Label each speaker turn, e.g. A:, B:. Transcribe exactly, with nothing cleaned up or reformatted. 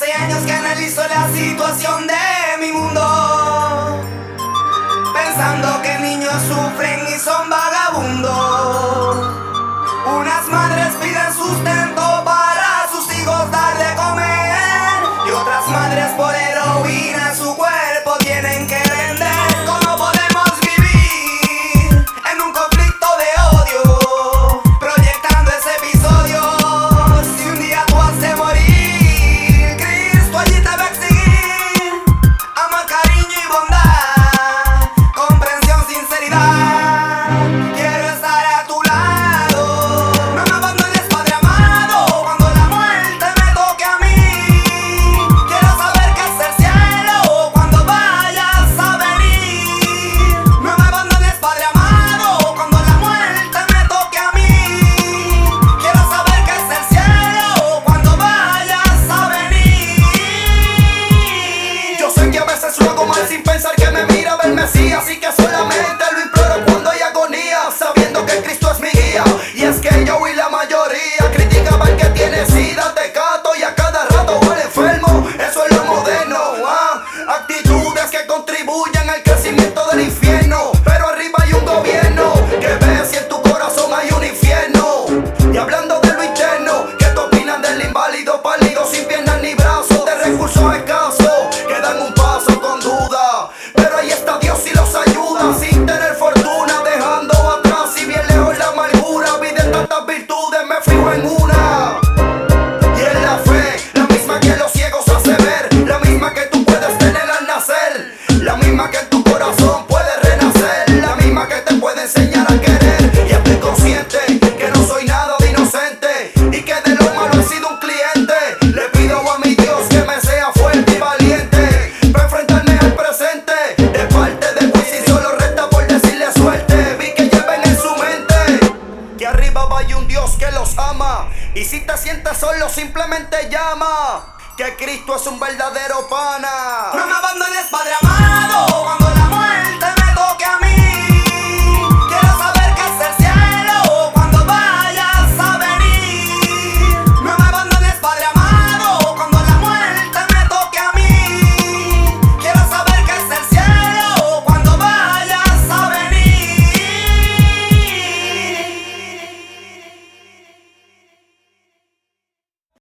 A: Hace años que analizo la situación de mi mundo, pensando que niños sufren y son vagabundos. Unas madres piden sustento para sus hijos dar de comer, y otras madres por heroína su cuerpo tienen que vender. ¿Cómo podemos vivir en un conflicto de odio, proyectando ese episodio? Si un día tú has de morir, Cristo allí te va a exigir amor, cariño y bondad, comprensión, sinceridad. Quiero estar a tu lado, no me abandones, Padre amado, cuando la muerte me toque a mí. Quiero saber qué es el cielo cuando vayas a venir. No me abandones, Padre amado, cuando la muerte me toque a mí. Quiero saber qué es el cielo cuando vayas a venir.
B: Yo sé que a veces lo hago mal sin pensar que me mira el Mesías, así que solamente lo imploro cuando hay agonía, sabiendo que Cristo es mi guía. Y es que yo y la mayoría criticaban que tiene sida, tecato y a cada rato al enfermo. Eso es lo moderno, ah, actitudes que contribuyen al crecimiento del infierno. Pero arriba hay un gobierno que ve si en tu corazón hay un infierno. Y hablando de lo interno, ¿qué te opinan del inválido pálido sin piernas ni brazos, de recursos escasos, que dan un paso con duda? Pero ahí está Dios y los ayuda, sin tener fortuna, dejando atrás y bien lejos la amargura. Vi de tantas virtudes, me fijo en una, y es la fe, la misma que los ciegos hace ver, la misma que tú puedes tener al nacer, la misma que en tu corazón puede renacer, la misma que te puede enseñar a querer. Y estoy consciente que no soy nada de inocente y que de lo malo he sido un cliente. Le pido a mi Dios que me sea fuerte y valiente para enfrentarme al presente. De parte de Wisin solo resta por decirle suerte. Vi que lleven en su mente que arriba va un Dios que los ama, y si te sientes solo simplemente llama, que Cristo es un verdadero pana.
A: No me abandones, Padre amado, cuando